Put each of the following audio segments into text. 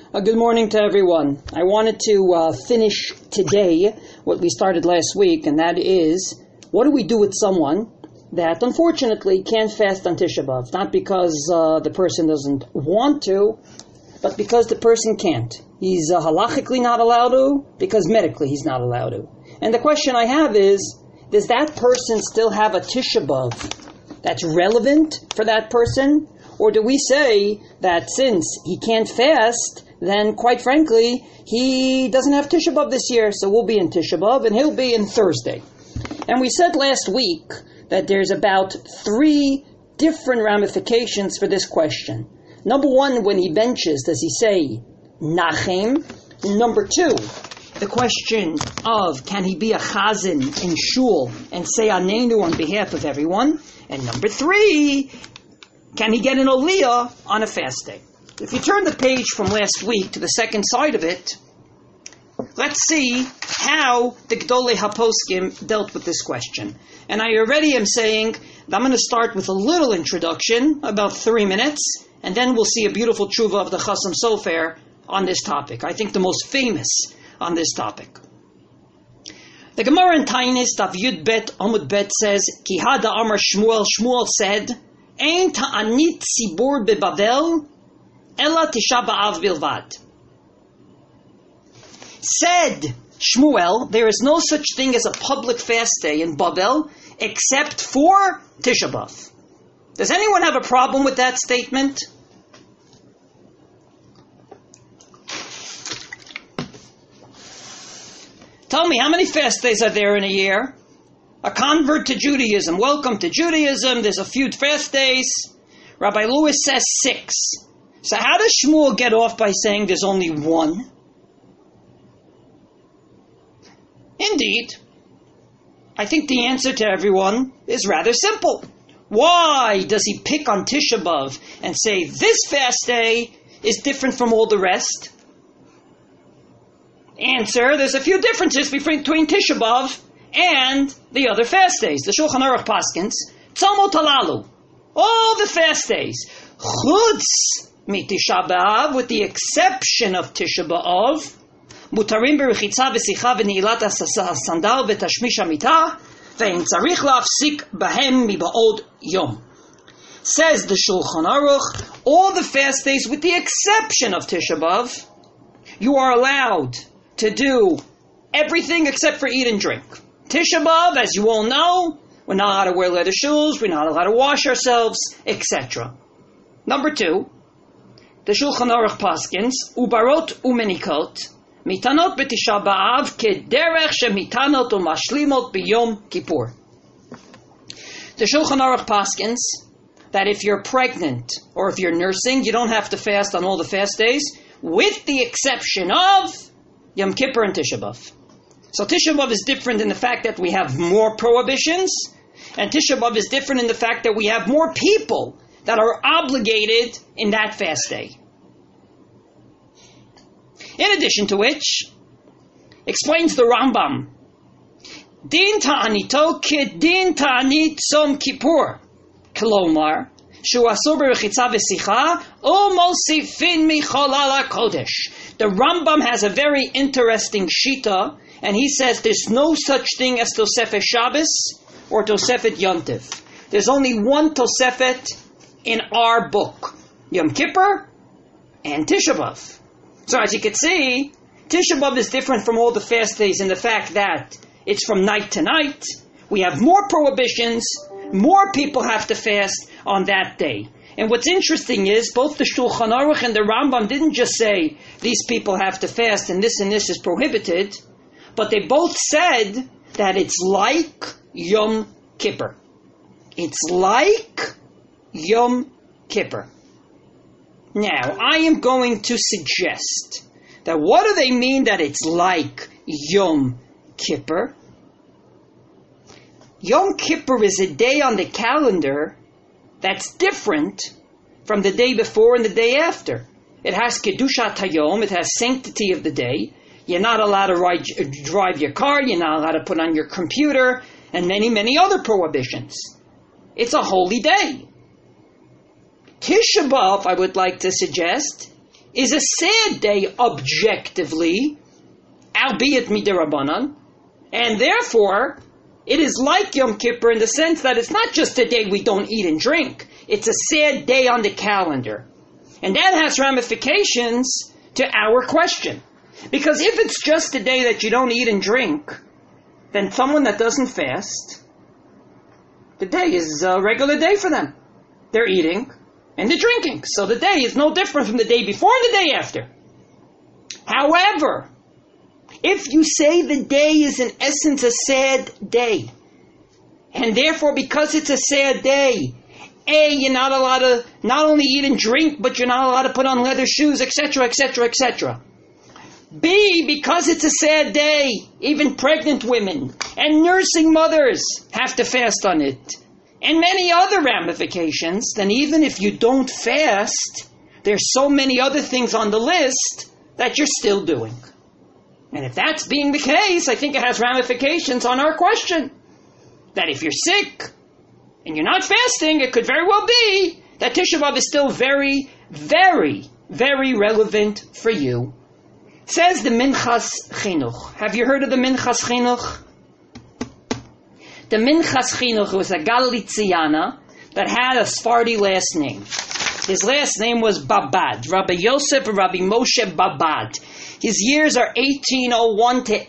Good morning to everyone. I wanted to finish today what we started last week, and that is, what do we do with someone that unfortunately can't fast on Tisha B'Av? Not because the person doesn't want to, but because the person can't. He's halachically not allowed to, because medically he's not allowed to. And the question I have is, does that person still have a Tisha B'Av that's relevant for that person? Or do we say that since he can't fast, then quite frankly, he doesn't have Tisha B'Av this year, so we'll be in Tisha B'Av and he'll be in Thursday. And we said last week that there's about 3 different ramifications for this question. Number 1, when he benches, does he say Nachem? Number 2, the question of can he be a chazan in shul and say Anenu on behalf of everyone? And number 3, can he get an aliyah on a fast day? If you turn the page from last week to the second side of it, let's see how the Gdolei HaPoskim dealt with this question. And I already am saying that I'm going to start with a little introduction, about 3 minutes, and then we'll see a beautiful tshuva of the Chasam Sofer on this topic. I think the most famous on this topic. The Gemara in Tainis, Daf Yud Bet Amud Bet says, Ki hada Amar Shmuel, Shmuel said, Ein ta'anit tzibur beBavel, ela Tisha B'Av bilvad. Said Shmuel, there is no such thing as a public fast day in Babel except for Tisha B'Av. Does anyone have a problem with that statement? Tell me, how many fast days are there in a year? A convert to Judaism. Welcome to Judaism. There's a few fast days. Rabbi Lewis says 6. So how does Shmuel get off by saying there's only 1? Indeed, I think the answer to everyone is rather simple. Why does he pick on Tisha B'Av and say this fast day is different from all the rest? Answer, there's a few differences between Tisha B'Av and the other fast days. The Shulchan Aruch paskins, Tzomot Halalu, all the fast days, Chutz mi Tisha B'Av, with the exception of Tisha B'Av, Mutarim berechitza v'sicha v'ni'ilat sandal v'tashmish hamita, ve'im tzarich la'afsik bahem miba'od yom. Says the Shulchan Aruch, all the fast days with the exception of Tisha B'Av, you are allowed to do everything except for eat and drink. Tisha B'Av, as you all know, we're not allowed to wear leather shoes, we're not allowed to wash ourselves, etc. Number 2, the Shulchan Aruch paskins, ubarot umenikot, mitanot b'Tisha B'Av kederech shemitanot umashlimot b'yom kippur. The Shulchan Aruch paskins that if you're pregnant or if you're nursing, you don't have to fast on all the fast days, with the exception of Yom Kippur and Tisha B'Av. So Tisha B'Av is different in the fact that we have more prohibitions, and Tisha B'Av is different in the fact that we have more people that are obligated in that fast day. In addition to which, explains the Rambam, Din ta'anito ke din ta'anit Tzom Kippur, Klomar, Shu asur berechitza v'sicha, u'mosifin michol ala kodesh. The Rambam has a very interesting shita, and he says there's no such thing as Tosefet Shabbos or Tosefet Yontif. There's only one Tosefet in our book, Yom Kippur and Tisha B'Av. So as you can see, Tisha B'Av is different from all the fast days in the fact that it's from night to night. We have more prohibitions, more people have to fast on that day. And what's interesting is both the Shulchan Aruch and the Rambam didn't just say these people have to fast and this is prohibited, but they both said that it's like Yom Kippur. It's like Yom Kippur. Now, I am going to suggest that what do they mean that it's like Yom Kippur? Yom Kippur is a day on the calendar that's different from the day before and the day after. It has Kedushat Hayom, it has sanctity of the day. You're not allowed to drive your car, you're not allowed to put on your computer, and many, many other prohibitions. It's a holy day. Tisha B'Av, I would like to suggest, is a sad day objectively, albeit midirabanan, and therefore it is like Yom Kippur in the sense that it's not just a day we don't eat and drink. It's a sad day on the calendar. And that has ramifications to our question. Because if it's just a day that you don't eat and drink, then someone that doesn't fast, the day is a regular day for them. They're eating and they're drinking. So the day is no different from the day before and the day after. However, if you say the day is in essence a sad day, and therefore because it's a sad day, A, you're not allowed to not only eat and drink, but you're not allowed to put on leather shoes, etc., etc., etc. B, because it's a sad day, even pregnant women and nursing mothers have to fast on it. And many other ramifications, then even if you don't fast, there's so many other things on the list that you're still doing. And if that's being the case, I think it has ramifications on our question. That if you're sick and you're not fasting, it could very well be that Tisha B'Av is still very, very, very relevant for you. Says the Minchas Chinuch. Have you heard of the Minchas Chinuch? The Minchas Chinuch was a Galitziana that had a Sephardi last name. His last name was Babad, Rabbi Yosef Rabbi Moshe Babad. His years are 1801 to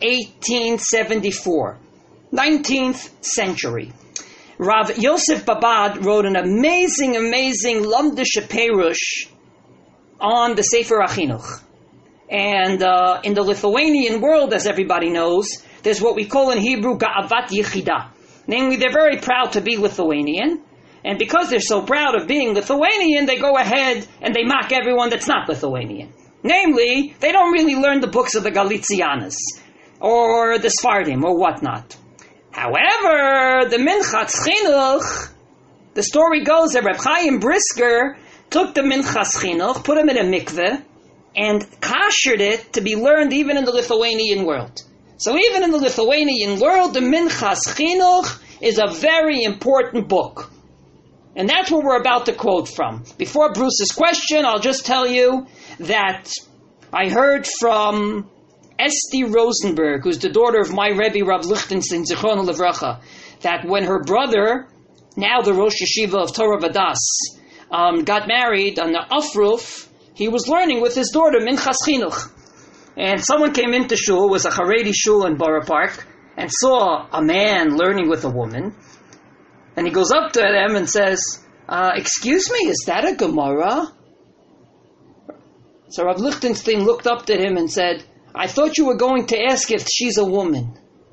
1874, 19th century. Rav Yosef Babad wrote an amazing Lamdish Perush on the Sefer HaChinuch. And in the Lithuanian world, as everybody knows, there's what we call in Hebrew Ga'avat Yechidah. Namely, they're very proud to be Lithuanian. And because they're so proud of being Lithuanian, they go ahead and they mock everyone that's not Lithuanian. Namely, they don't really learn the books of the Galicianas, or the Sfardim, or whatnot. However, the Minchas Chinuch, the story goes that Reb Chaim Brisker took the Minchas Chinuch, put him in a mikveh, and kashered it to be learned even in the Lithuanian world. So even in the Lithuanian world, the Minchas Chinuch is a very important book. And that's what we're about to quote from. Before Bruce's question, I'll just tell you that I heard from Esti Rosenberg, who's the daughter of my Rebbe, Rav Lichtenstein, Zichrono Livracha, that when her brother, now the Rosh Yeshiva of Torah Vadas, got married on the Afruf, he was learning with his daughter, Minchas Chinuch. And someone came into shul, it was a Haredi shul in Borough Park, and saw a man learning with a woman. And he goes up to them and says, excuse me, is that a Gemara? So Rav Lichtenstein looked up to him and said, I thought you were going to ask if she's a woman.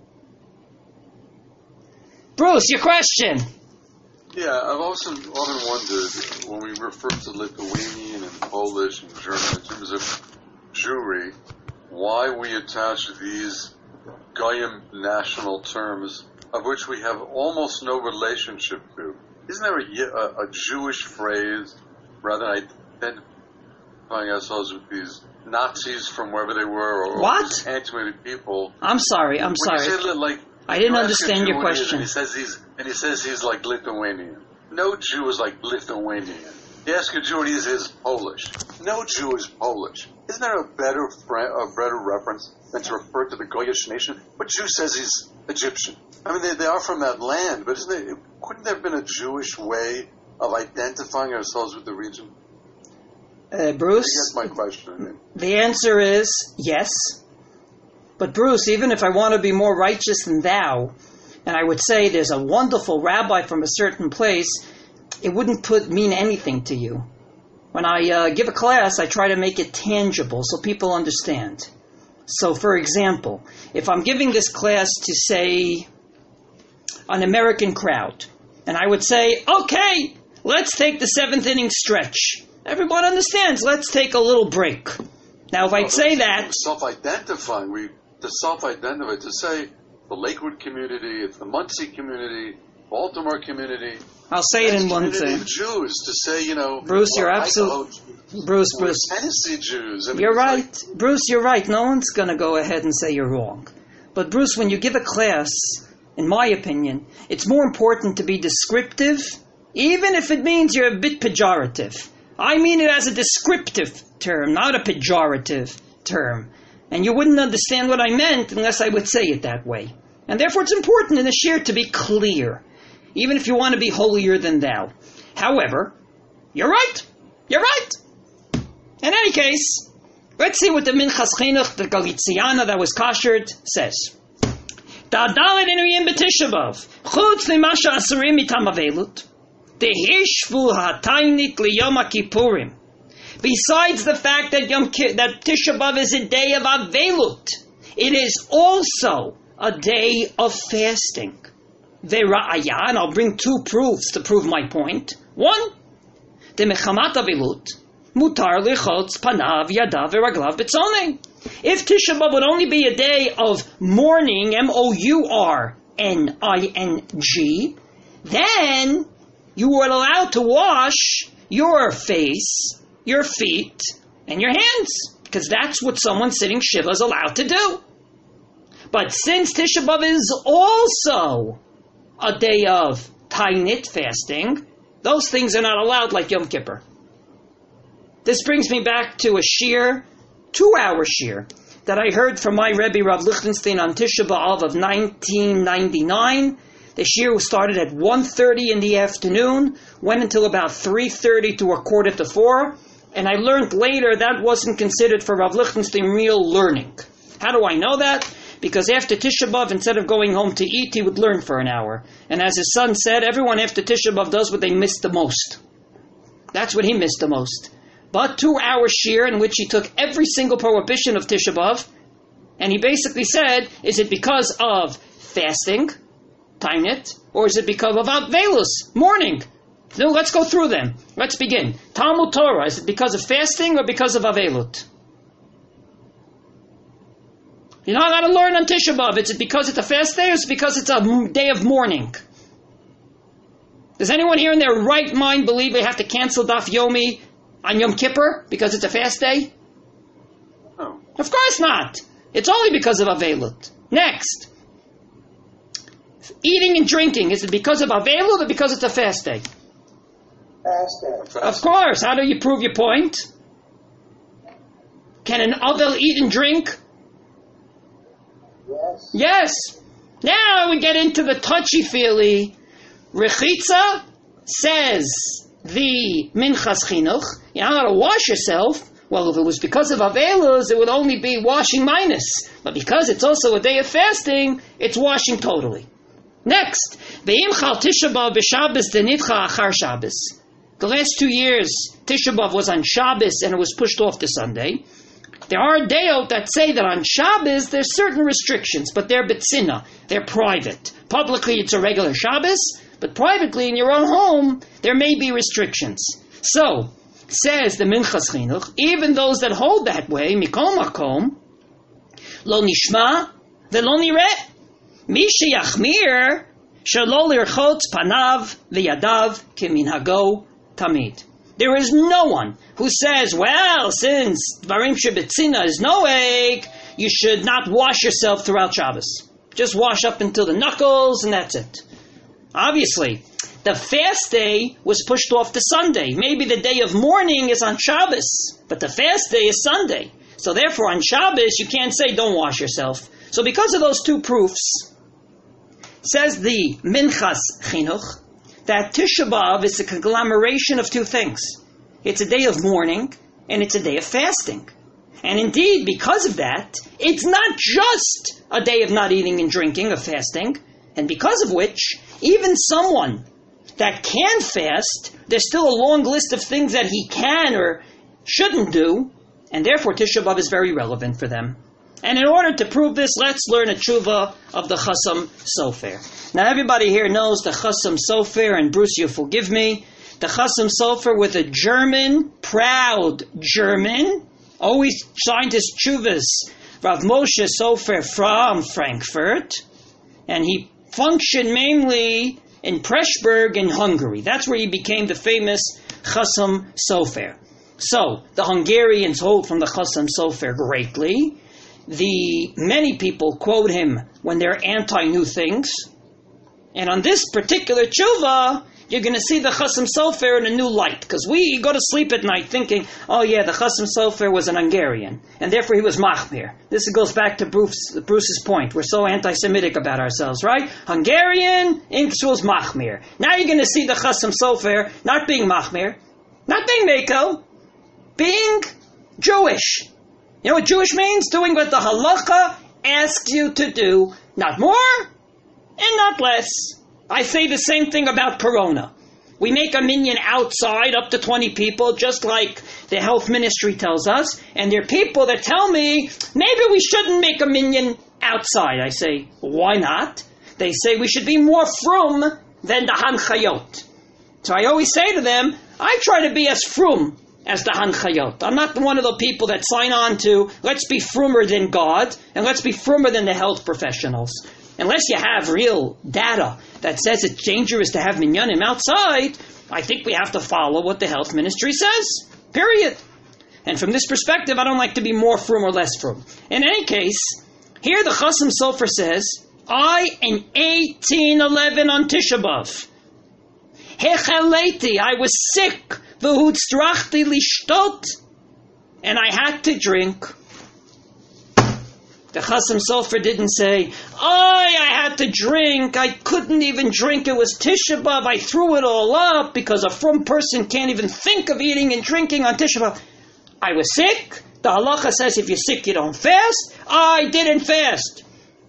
Bruce, your question. Yeah, I've often wondered, when we refer to Lithuanian and Polish and German in terms of Jewry, why we attach these Goyim national terms of which we have almost no relationship to. Isn't there a Jewish phrase, rather than identifying ourselves with these Nazis from wherever they were, or what? anti-Semitic people? I'm sorry. I didn't understand your question. And he says he's like Lithuanian. No Jew is like Lithuanian. You ask a Jew what he is Polish. No Jew is Polish. Isn't there a better reference than to refer to the Goyish nation? What Jew says he's Egyptian? I mean, they are from that land, but couldn't there have been a Jewish way of identifying ourselves with the region? Bruce? That's my question. The answer is yes. But Bruce, even if I want to be more righteous than thou, and I would say there's a wonderful rabbi from a certain place, it wouldn't mean anything to you. When I give a class, I try to make it tangible so people understand. So, for example, if I'm giving this class to, say, an American crowd, and I would say, okay, let's take the 7th inning stretch. Everyone understands, let's take a little break. Now, if I'd say that... To say the Lakewood community, it's the Muncie community, Baltimore community... I'll say it in one thing. Jews, to say, Bruce, you're absolutely... Bruce. Tennessee Jews. You're right. Bruce, you're right. No one's going to go ahead and say you're wrong. But Bruce, when you give a class, in my opinion, it's more important to be descriptive, even if it means you're a bit pejorative. I mean it as a descriptive term, not a pejorative term. And you wouldn't understand what I meant unless I would say it that way. And therefore it's important in the shir to be clear, even if you want to be holier than thou. However, you're right. You're right. In any case, let's see what the Minchas Chinuch, the Galitziana that was kashered, says. Besides the fact that that Tisha B'Av is a day of Avelut, it is also a day of fasting. Ve'ra'aya, and I'll bring two proofs to prove my point. One, the Mechamat Avelut, mutar lichotz panav yadav v'raglav b'tzonei. If Tisha B'Av would only be a day of mourning, mourning, then you were allowed to wash your face, your feet, and your hands, because that's what someone sitting Shiva is allowed to do. But since Tisha B'Av is also a day of Tainit fasting, those things are not allowed like Yom Kippur. This brings me back to a shir, 2-hour shir, that I heard from my Rebbe Rav Lichtenstein on Tisha B'Av of 1999. The shir started at 1:30 in the afternoon, went until about 3:30 to 3:45, and I learned later that wasn't considered for Rav Lichtenstein real learning. How do I know that? Because after Tisha B'Av, instead of going home to eat, he would learn for an hour. And as his son said, everyone after Tisha B'Av does what they missed the most. That's what he missed the most. But 2-hour shir in which he took every single prohibition of Tisha B'Av, and he basically said, is it because of fasting, Tainit, or is it because of Avelus, mourning? No, let's go through them. Let's begin. Talmud Torah, is it because of fasting or because of Avelut? You're not allowed to learn on Tisha B'Av. Is it because it's a fast day or is it because it's a day of mourning? Does anyone here in their right mind believe they have to cancel Daf Yomi on Yom Kippur because it's a fast day? No. Of course not. It's only because of Avelut. Next. Eating and drinking. Is it because of Avelut or because it's a fast day? Fast day. Of course. How do you prove your point? Can an Avel eat and drink? Yes. Yes. Now we get into the touchy-feely. Rechitza says the Minchas Chinuch, you're not going to wash yourself. Well, if it was because of Avelus, it would only be washing minus. But because it's also a day of fasting, it's washing totally. Next, Ve'im chal Tisha B'Av b'Shabbos denitcha achar Shabbos. The last 2 years, Tisha B'Av was on Shabbos and it was pushed off to Sunday. There are deot that say that on Shabbos there's certain restrictions, but they're betzina, they're private. Publicly it's a regular Shabbos, but privately in your own home there may be restrictions. So, says the Minchas Chinuch, even those that hold that way, mikol makom, lo nishma velo nireh, mi sheyachmir shelo lirchotz panav v'yadav keminhago tamid. There is no one who says, well, since Dvarim Shebetzina is noeg, you should not wash yourself throughout Shabbos. Just wash up until the knuckles and that's it. Obviously, the fast day was pushed off to Sunday. Maybe the day of mourning is on Shabbos, but the fast day is Sunday. So therefore on Shabbos you can't say don't wash yourself. So because of those two proofs, says the Minchas Chinuch, that Tisha B'Av is a conglomeration of two things. It's a day of mourning, and it's a day of fasting. And indeed, because of that, it's not just a day of not eating and drinking, of fasting, and because of which, even someone that can fast, there's still a long list of things that he can or shouldn't do, and therefore Tisha B'Av is very relevant for them. And in order to prove this, let's learn a tshuva of the Chasam Sofer. Now everybody here knows the Chasam Sofer, and Bruce, you'll forgive me. The Chasam Sofer with a German, proud German, always signed his tshuvas, Rav Moshe Sofer from Frankfurt, and he functioned mainly in Pressburg in Hungary. That's where he became the famous Chasam Sofer. So, the Hungarians hold from the Chasam Sofer greatly. Many people quote him when they're anti-new things. And on this particular tshuva, you're going to see the Chasam Sofer in a new light. Because we go to sleep at night thinking, oh yeah, the Chasam Sofer was an Hungarian, and therefore he was Machmir. This goes back to Bruce's point. We're so anti-Semitic about ourselves, right? Hungarian equals Machmir. Now you're going to see the Chasam Sofer not being Machmir, not being Mako, being Jewish. You know what Jewish means? Doing what the halacha asks you to do. Not more and not less. I say the same thing about Corona. We make a minyan outside up to 20 people, just like the health ministry tells us. And there are people that tell me, maybe we shouldn't make a minyan outside. I say, why not? They say we should be more frum than the Hanchayot. So I always say to them, I try to be as frum as the Hanchayot. I'm not one of the people that sign on to, let's be frumer than God, and let's be frumer than the health professionals. Unless you have real data that says it's dangerous to have minyanim outside, I think we have to follow what the health ministry says. Period. And from this perspective, I don't like to be more frum or less frum. In any case, here the Chasam Sofer says, I in 1811 on Tisha B'Av, Hechaleti, I was sick, v'hutzrachti lishtot, and I had to drink. The Chasam Sofer didn't say, I had to drink, I couldn't even drink, it was Tisha B'Av, I threw it all up, because a frum person can't even think of eating and drinking on Tisha B'Av. I was sick, the halacha says if you're sick you don't fast, I didn't fast.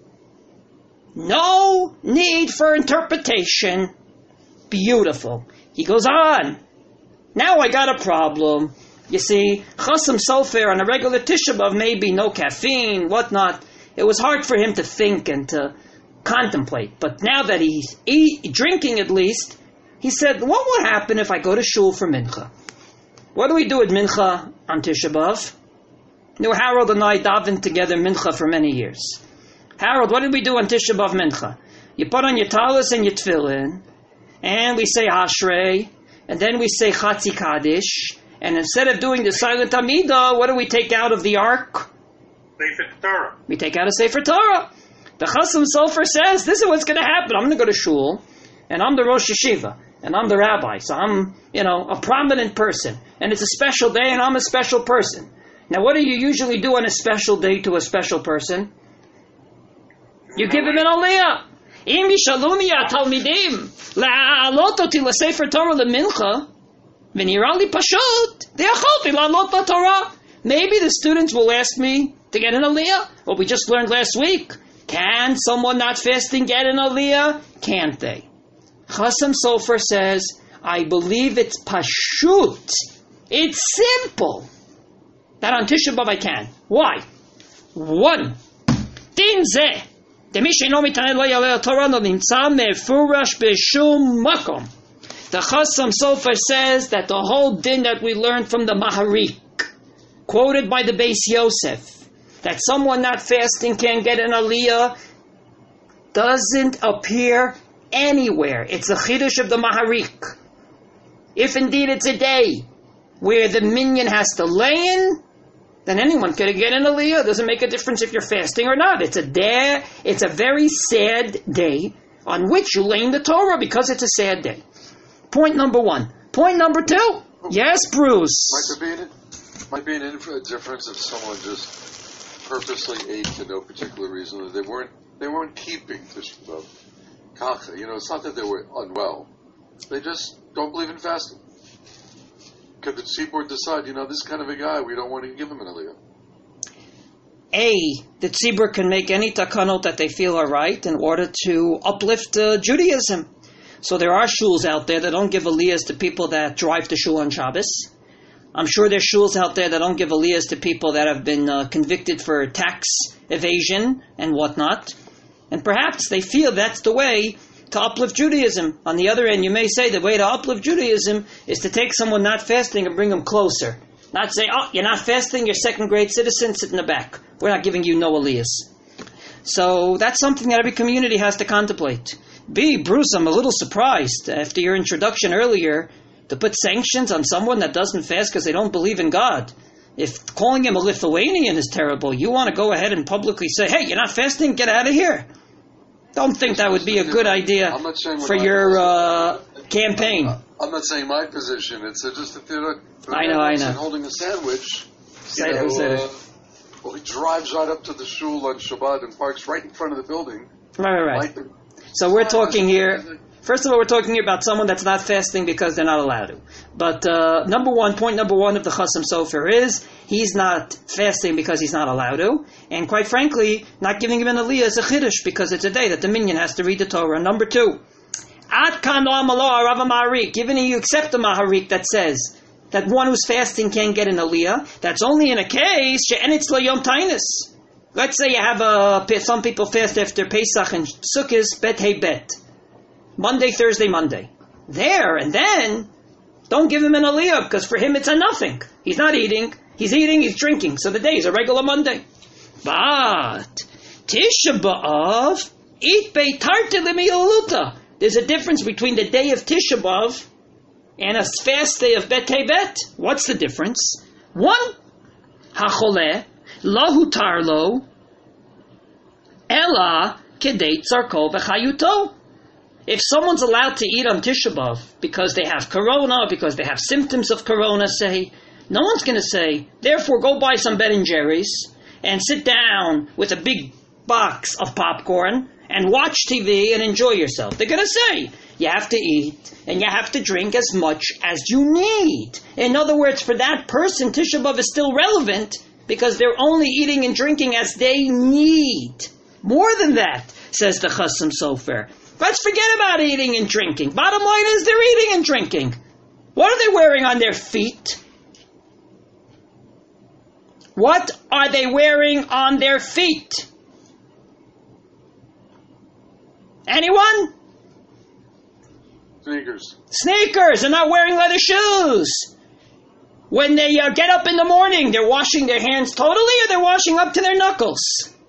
No need for interpretation. Beautiful. He goes on. Now I got a problem. You see, Chasam Sofer on a regular Tisha B'Av, maybe no caffeine, whatnot. It was hard for him to think and to contemplate. But now that he's drinking at least, he said, what would happen if I go to shul for Mincha? What do we do at Mincha on Tisha B'Av? You know, Harold and I davened together Mincha for many years. Harold, what did we do on Tisha B'Av Mincha? You put on your talis and your tefillin, and we say Ashrei, and then we say Chatzi Kaddish, and instead of doing the silent Amidah, what do we take out of the ark? Sefer Torah. We take out a Sefer Torah. The Chasam Sofer says, this is what's going to happen. I'm going to go to shul, and I'm the Rosh Yeshiva, and I'm the rabbi, so I'm, a prominent person, and it's a special day, and I'm a special person. Now, what do you usually do on a special day to a special person? You give him an aliyah. Im yishaluni talmidim la'alot oti l'sefer Torah lemincha v'nira li pashut de'acholti la'alot la'Torah. Maybe the students will ask me to get an aliyah. What we just learned last week. Can someone not fasting get an aliyah? Can't they? Chasam Sofer says, I believe it's pashut. It's simple. That on Tisha B'Av I can. Why? 1. Din zeh. The Chasam Sofer says that the whole din that we learned from the Maharik, quoted by the Beis Yosef, that someone not fasting can get an aliyah, doesn't appear anywhere. It's the Chiddush of the Maharik. If indeed it's a day where the minyan has to lay in, then anyone can get an aliyah. It doesn't make a difference if you're fasting or not. It's a very sad day on which you lay in the Torah because it's a sad day. Point number 1. Point number 2. Yes, Bruce. Might be an difference if someone just purposely ate for no particular reason, that they weren't keeping Tisha B'Av kacha. It's not that they were unwell. They just don't believe in fasting. Could the tzibur decide, this kind of a guy, we don't want to give him an aliyah? The tzibur can make any takanot that they feel are right in order to uplift Judaism. So there are shuls out there that don't give aliyahs to people that drive to shul on Shabbos. I'm sure there's shuls out there that don't give aliyahs to people that have been convicted for tax evasion and whatnot. And perhaps they feel that's the way to uplift Judaism. On the other end, you may say the way to uplift Judaism is to take someone not fasting and bring them closer. Not say, you're not fasting, you're second-grade citizen, sit in the back. We're not giving you no aliyahs. So that's something that every community has to contemplate. Bruce, I'm a little surprised after your introduction earlier to put sanctions on someone that doesn't fast because they don't believe in God. If calling him a Lithuanian is terrible, you want to go ahead and publicly say, hey, you're not fasting, get out of here. Don't think that would be a good idea for your campaign. I'm not saying my position. It's just that they're not. I know. Holding a sandwich. Say it. Well, he drives right up to the shul on Shabbat and parks right in front of the building. Right. So we're talking here. First of all, we're talking here about someone that's not fasting because they're not allowed to. But point number one of the Chasam Sofer is he's not fasting because he's not allowed to. And quite frankly, not giving him an aliyah is a chiddush because it's a day that the minyan has to read the Torah. Number two, Ad kan lo amalo Rav Maharik, even if you accept the Maharik that says that one who's fasting can't get an aliyah, that's only in a case she'enitz lo yom tainus. Let's say you have some people fast after Pesach and Sukkot, bet hey bet. Monday, Thursday, Monday. There and then, don't give him an aliyah because for him it's a nothing. He's not eating, he's drinking. So the day is a regular Monday. But Tisha B'Av, eat beitarte l'miyaluta. There's a difference between the day of Tisha B'Av and a fast day of Bet Bet. What's the difference? One, hacholeh lahu tarlo ela kedei tzarko v'chayuto. If someone's allowed to eat on Tisha B'Av because they have corona, because they have symptoms of corona, say, no one's going to say, therefore go buy some Ben & Jerry's and sit down with a big box of popcorn and watch TV and enjoy yourself. They're going to say, you have to eat and you have to drink as much as you need. In other words, for that person, Tisha B'Av is still relevant because they're only eating and drinking as they need. More than that, says the Chasam Sofer. Let's forget about eating and drinking. Bottom line is they're eating and drinking. What are they wearing on their feet? What are they wearing on their feet? Anyone? Sneakers. They're not wearing leather shoes. When they get up in the morning, they're washing their hands totally or they're washing up to their knuckles?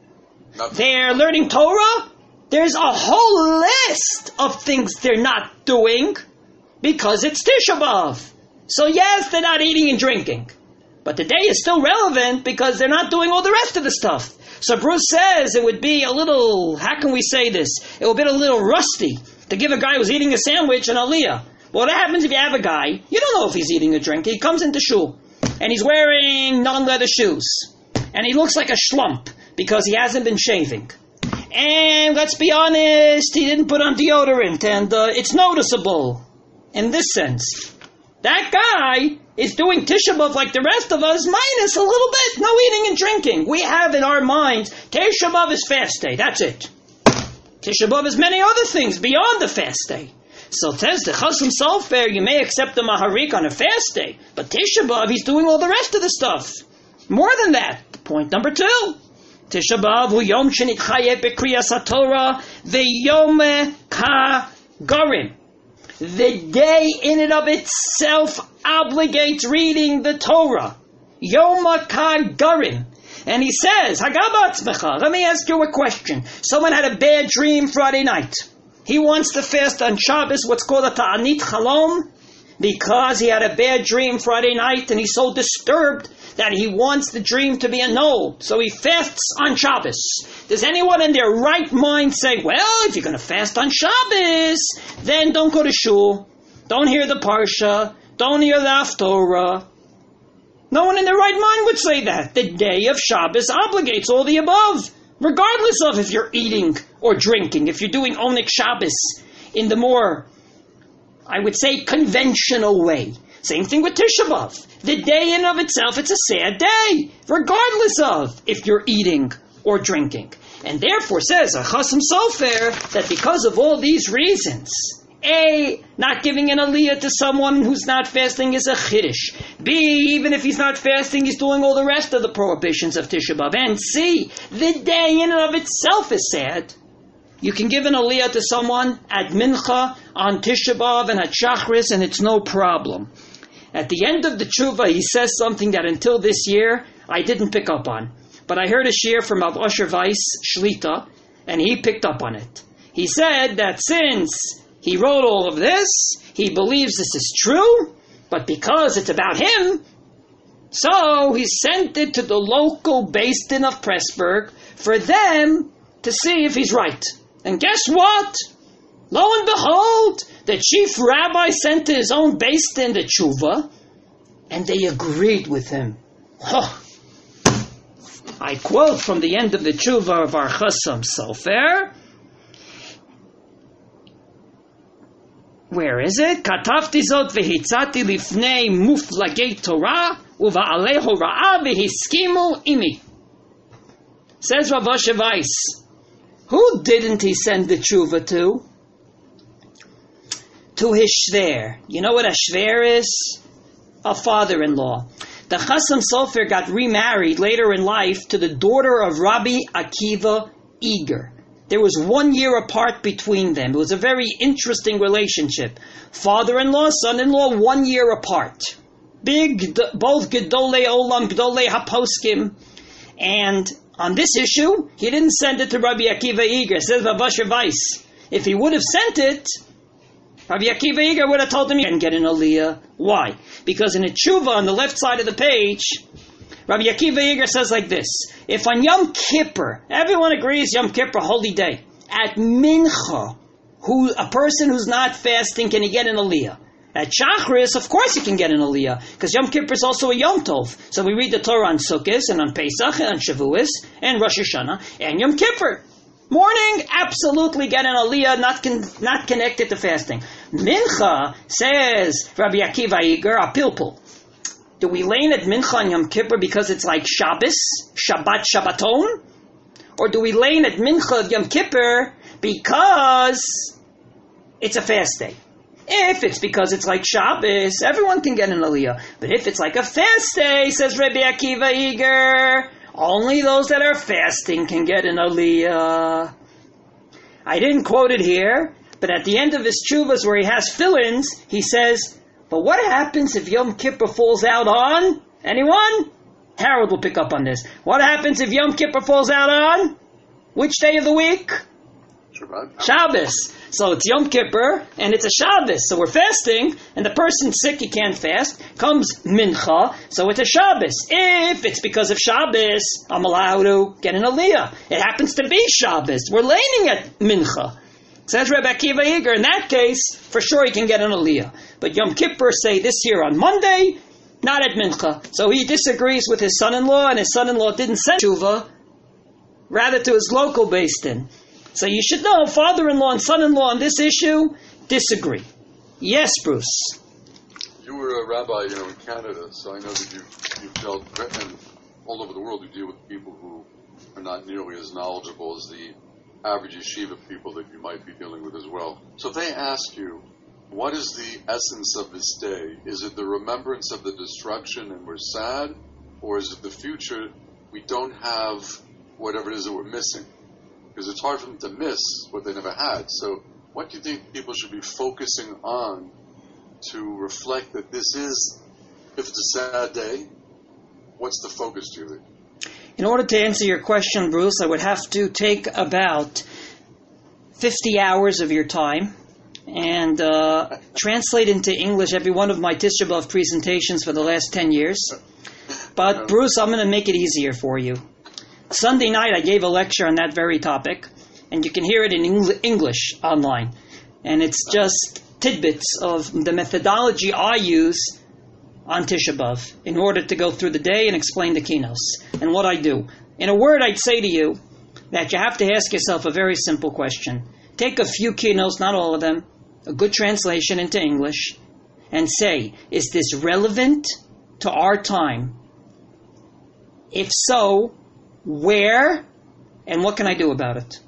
They're learning Torah? There's a whole list of things they're not doing because it's Tisha B'Av. So yes, they're not eating and drinking. But the day is still relevant because they're not doing all the rest of the stuff. So Bruce says it would be a little, how can we say this? It would be a little rusty to give a guy who's eating a sandwich an aliyah. Well, what happens if you have a guy, you don't know if he's eating or drinking, he comes into shul and he's wearing non-leather shoes and he looks like a schlump because he hasn't been shaving. And let's be honest, he didn't put on deodorant, and it's noticeable in this sense. That guy is doing Tisha B'Av like the rest of us, minus a little bit, no eating and drinking. We have in our minds, Tisha B'Av is fast day, that's it. Tisha B'Av is many other things beyond the fast day. So says the Chasam Sofer, you may accept the Maharik on a fast day, but Tisha B'Av, he's doing all the rest of the stuff. More than that, point number two. Tisha B'Av hu yom shenitchayev b'kriyas haTorah v'yom ka'garim. The day in and of itself obligates reading the Torah. Yom ka'garim. And he says, Hagabatzmecha, let me ask you a question. Someone had a bad dream Friday night. He wants to fast on Shabbos, what's called a ta'anit chalom, because he had a bad dream Friday night and he's so disturbed that he wants the dream to be annulled. So he fasts on Shabbos. Does anyone in their right mind say, well, if you're going to fast on Shabbos, then don't go to shul, don't hear the parsha, don't hear the haftorah? No one in their right mind would say that. The day of Shabbos obligates all the above, regardless of if you're eating or drinking, if you're doing Onik Shabbos in the more, I would say, conventional way. Same thing with Tisha B'Av. The day in of itself, it's a sad day, regardless of if you're eating or drinking. And therefore says a Chasam Sofer that because of all these reasons, A, not giving an aliyah to someone who's not fasting is a chiddush. B, even if he's not fasting, he's doing all the rest of the prohibitions of Tisha B'Av. And C, the day in and of itself is sad. You can give an aliyah to someone at Mincha, on Tisha B'Av, and at Shachris, and it's no problem. At the end of the tshuva, he says something that until this year, I didn't pick up on. But I heard a shir from Rav Asher Weiss, Shlita, and he picked up on it. He said that since he wrote all of this, he believes this is true, but because it's about him, so he sent it to the local Beis Din of Pressburg for them to see if he's right. And guess what? Lo and behold, the chief rabbi sent to his own Beis Din the tshuva, and they agreed with him. Oh. I quote from the end of the tshuva of our Chassam Sofer. Where is it? Katavti zot vehitzati lifnei muflagei Torah uva'alei hora'ah vehiskimu imi. Says Rav Asher Weiss, who didn't he send the tshuva to? To his shver. You know what a shver is? A father-in-law. The Chassam Sofer got remarried later in life to the daughter of Rabbi Akiva Eger. There was 1 year apart between them. It was a very interesting relationship. Father-in-law, son-in-law, 1 year apart. Big, both Gedolei Olam, Gedolei HaPoskim. And on this issue, he didn't send it to Rabbi Akiva Eger. Says Rav Asher Weiss. If he would have sent it, Rabbi Akiva Eger would have told him he can get an aliyah. Why? Because in a tshuva on the left side of the page, Rabbi Akiva Eger says like this: if on Yom Kippur, everyone agrees Yom Kippur, holy day, at Mincha, a person who's not fasting, can he get an aliyah? At Shachris, of course he can get an aliyah, because Yom Kippur is also a Yom Tov. So we read the Torah on Sukkot, and on Pesach, and on Shavuos, and Rosh Hashanah, and Yom Kippur. Morning, absolutely get an aliyah, not connected to fasting. Mincha, says Rabbi Akiva Eger, a pilpul. Do we lane at Mincha on Yom Kippur because it's like Shabbos, Shabbat, Shabbaton? Or do we lane at Mincha of Yom Kippur because it's a fast day? If it's because it's like Shabbos, everyone can get an aliyah. But if it's like a fast day, says Rabbi Akiva Eger, only those that are fasting can get an aliyah. I didn't quote it here, but at the end of his tshuvas where he has fill-ins, he says, but what happens if Yom Kippur falls out on? Anyone? Harold will pick up on this. What happens if Yom Kippur falls out on? Which day of the week? Shabbat. Shabbos. So it's Yom Kippur, and it's a Shabbos. So we're fasting, and the person's sick, he can't fast. Comes Mincha, so it's a Shabbos. If it's because of Shabbos, I'm allowed to get an aliyah. It happens to be Shabbos. We're laning at Mincha. Says Rabbi Akiva Eger, in that case, for sure he can get an aliyah. But Yom Kippur, say this year on Monday, not at Mincha. So he disagrees with his son-in-law, and his son-in-law didn't send tshuva, rather to his local Beis Din. So you should know, father-in-law and son-in-law on this issue disagree. Yes, Bruce. You were a rabbi, in Canada, so I know that you've dealt, and all over the world you deal with people who are not nearly as knowledgeable as the average yeshiva people that you might be dealing with as well. So if they ask you, what is the essence of this day? Is it the remembrance of the destruction and we're sad? Or is it the future, we don't have whatever it is that we're missing? Because it's hard for them to miss what they never had. So what do you think people should be focusing on to reflect that this is, if it's a sad day, what's the focus, do you think? In order to answer your question, Bruce, I would have to take about 50 hours of your time and translate into English every one of my Tisha B'Av presentations for the last 10 years. But Bruce, I'm going to make it easier for you. Sunday night I gave a lecture on that very topic, and you can hear it in English online. And it's just tidbits of the methodology I use on Tisha B'Av in order to go through the day and explain the kinos and what I do. In a word, I'd say to you that you have to ask yourself a very simple question. Take a few kinos, not all of them, a good translation into English, and say, is this relevant to our time? If so, where and what can I do about it?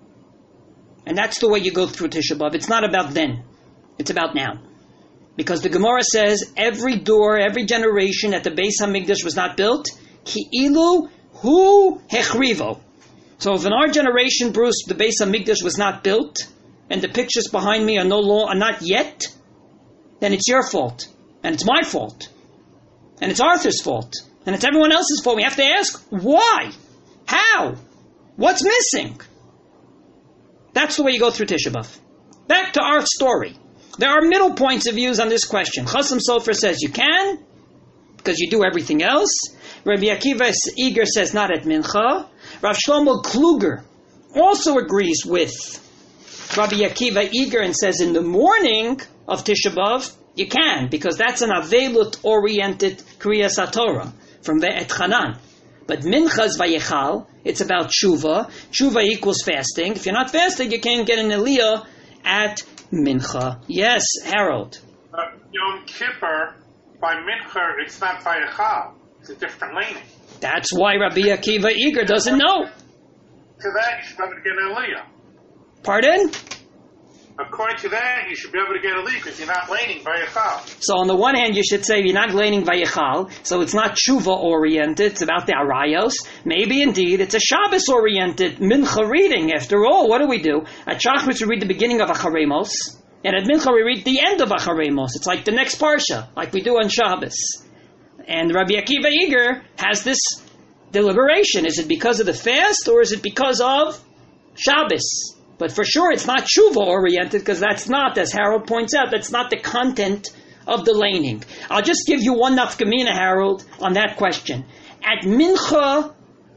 And that's the way you go through Tisha B'Av. It's not about then. It's about now. Because the Gemara says every door, every generation that the Beis HaMikdash was not built, ki'ilu hu hechrivo. So if in our generation, Bruce, the Beis HaMikdash was not built, and the pictures behind me are not yet, then it's your fault. And it's my fault. And it's Arthur's fault. And it's everyone else's fault. We have to ask, why? How? What's missing? That's the way you go through Tisha B'Av. Back to our story. There are middle points of views on this question. Chassam Sofer says you can, because you do everything else. Rabbi Akiva Eger says not at Mincha. Rav Shlomo Kluger also agrees with Rabbi Akiva Eger and says in the morning of Tisha B'Av, you can, because that's an Avelut-oriented Kriyas HaTorah from Ve'et Chanan. But Mincha's Vayechal, it's about Tshuva. Tshuva equals fasting. If you're not fasting, you can't get an Aliyah at Mincha. Yes, Harold. Yom Kippur, by Mincha, it's not Vayechal. It's a different laning. That's why Rabbi Akiva Eger doesn't know. To that, you should be able to get an Aliyah. Pardon? According to that, you should be able to get a Aliyah because you're not laning Vayechal. So on the one hand, you should say you're not laning Vayechal, so it's not Tshuva-oriented, it's about the Arayos. Maybe indeed it's a Shabbos-oriented Mincha reading. After all, what do? At Shachris we read the beginning of Acharemos, and at Mincha we read the end of Acharemos. It's like the next Parsha, like we do on Shabbos. And Rabbi Akiva Eger has this deliberation. Is it because of the fast, or is it because of Shabbos? But for sure, it's not tshuva-oriented, because that's not, as Harold points out, that's not the content of the laning. I'll just give you one nafkamina, Harold, on that question. At Mincha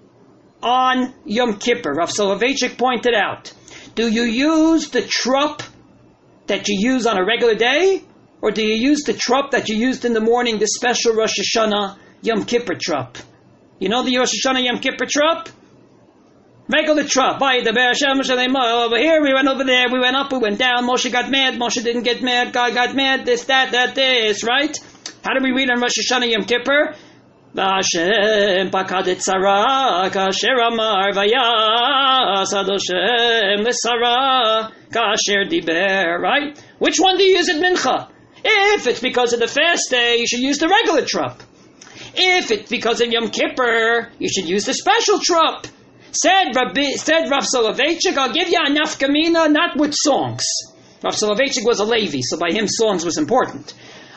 on Yom Kippur, Rav Soloveitchik pointed out, do you use the trup that you use on a regular day, or do you use the trup that you used in the morning, the special Rosh Hashanah Yom Kippur trup? You know the Rosh Hashanah Yom Kippur trup? Regular trup. Over here, we went over there, we went up, we went down. Moshe got mad, Moshe didn't get mad, God got mad, this, this, right? How do we read on Rosh Hashanah Yom Kippur? Vashem pakadet Sarah, kasher amar vayas adoshem l'Sarah, kasher diber, right? Which one do you use at Mincha? If it's because of the fast day, you should use the regular trup. If it's because of Yom Kippur, you should use the special trup. Said Rav Soloveitchik, I'll give you a nafkamina, not with songs. Rav Soloveitchik was a Levi, so by him songs was important.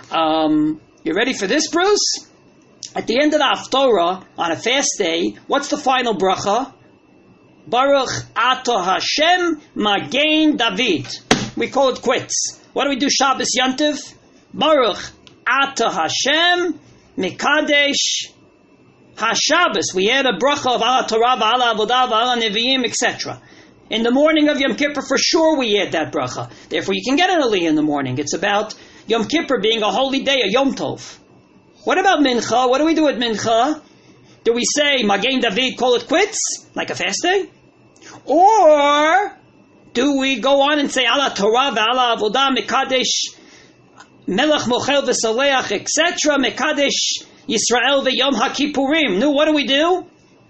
You ready for this, Bruce? At the end of the Haftorah, on a fast day, what's the final bracha? Baruch Ato Hashem Magen David. We call it quits. What do we do Shabbos Yantiv? Baruch Ato Hashem Mekadesh HaShabbos. We add a bracha of Ala Torah, Ala Avodah, Ala Nevi'im, etc. In the morning of Yom Kippur, for sure we add that bracha. Therefore, you can get an Aliyah in the morning. It's about Yom Kippur being a holy day, a Yom Tov. What about Mincha? What do we do at Mincha? Do we say, Magen David, call it quits, like a fast day? Or do we go on and say, Ala Torah, Ala Avodah, Mekadesh, Melech Mochel V'Saleach, etc., Mekadesh, Yisrael ve'Yom HaKippurim. No, what do we do?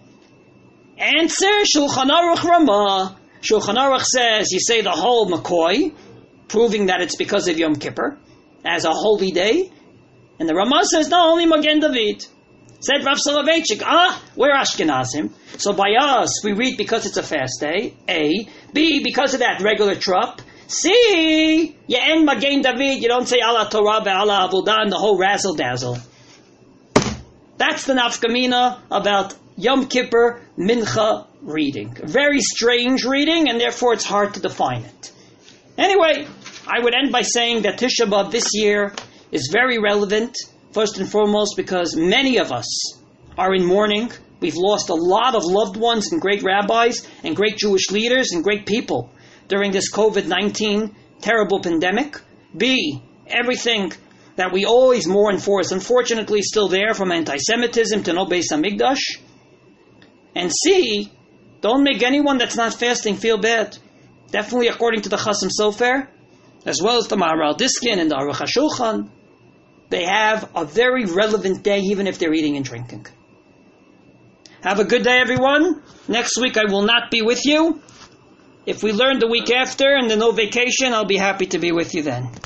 Answer, Shulchan Aruch Ramah. Shulchan Aruch says, you say the whole McCoy, proving that it's because of Yom Kippur, as a holy day. And the Ramah says, no, only Magen David. Said Rav Soloveitchik, we're Ashkenazim. So by us, we read because it's a fast day, A. B, because of that regular trup. C, you end Magen David, you don't say Ala Torah ve'Ala Avodah and the whole razzle-dazzle. That's the nafkamina about Yom Kippur Mincha reading. A very strange reading, and therefore it's hard to define it. Anyway, I would end by saying that Tisha B'Av this year is very relevant, first and foremost because many of us are in mourning. We've lost a lot of loved ones and great rabbis and great Jewish leaders and great people during this COVID-19 terrible pandemic. B, everything that we always mourn for is unfortunately still there, from anti-Semitism to no Beis Hamikdash. And C, don't make anyone that's not fasting feel bad. Definitely according to the Chasam Sofer, as well as the Maharal Diskin and the Aruch HaShulchan, they have a very relevant day even if they're eating and drinking. Have a good day, everyone. Next week I will not be with you. If we learn the week after and the no vacation, I'll be happy to be with you then.